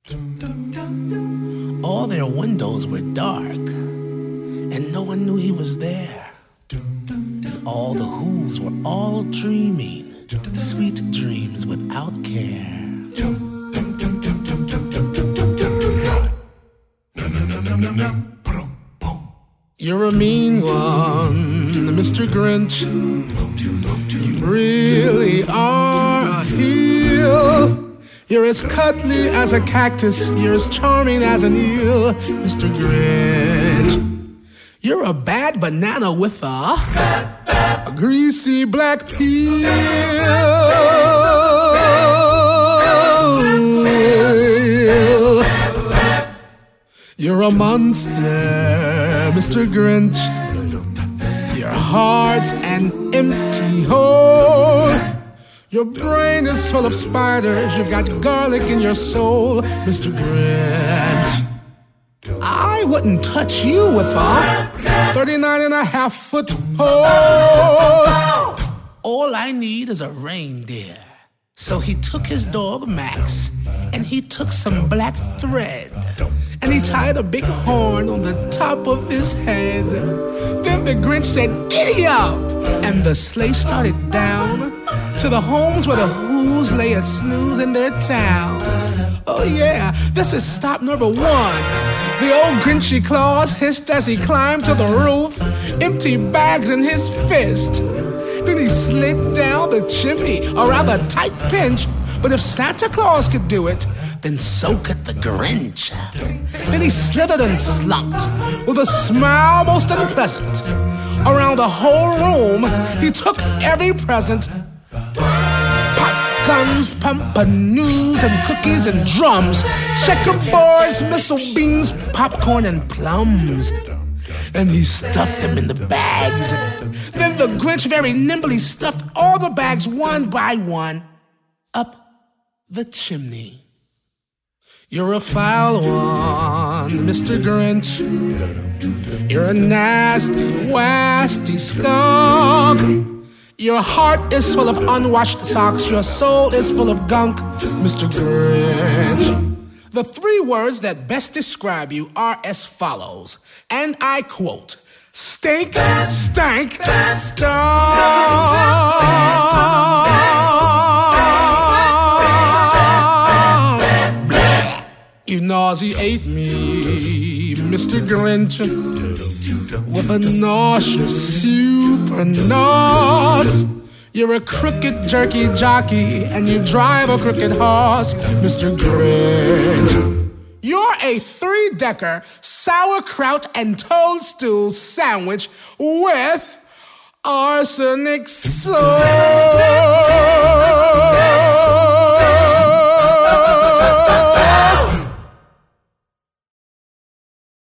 All their windows were dark, and no one knew he was there. And all the Whos were all dreaming sweet dreams without care. You're a mean one, Mr. Grinch. You really are a heel. You're as cuddly as a cactus. You're as charming as an eel, Mr. Grinch. You're a bad banana with a greasy black peel. You're a monster, Mr. Grinch. Your heart's an empty hole. Your brain is full of spiders. You've got garlic in your soul, Mr. Grinch. I wouldn't touch you with a 39.5-foot pole. All I need is a reindeer. So he took his dog, Max, and he took some black thread, and he tied a big horn on the top of his head. Then the Grinch said, "Giddy up!" And the sleigh started down to the homes where the Whos lay a snooze in their town. Oh yeah, this is stop number one. The old Grinchy Claus hissed as he climbed to the roof, empty bags in his fist. Then he slid down the chimney, a rather tight pinch. But if Santa Claus could do it, then so could the Grinch. Then he slithered and slunked, with a smile most unpleasant. Around the whole room, he took every present. Guns, pumpernoos, and cookies and drums, checkerboards, missile beans, popcorn, and plums. And he stuffed them in the bags. Then the Grinch very nimbly stuffed all the bags one by one up the chimney. You're a foul one, Mr. Grinch. You're a nasty, wasty skunk. Your heart is full of unwashed socks. Your soul is full of gunk, Mr. Grinch. The three words that best describe you are as follows, and I quote: stink, stank, stunk. You nauseate me, Mr. Grinch, with a nauseous super nose. You're a crooked jerky jockey, and you drive a crooked horse, Mr. Grinch. You're a three-decker sauerkraut and toadstool sandwich with arsenic sauce.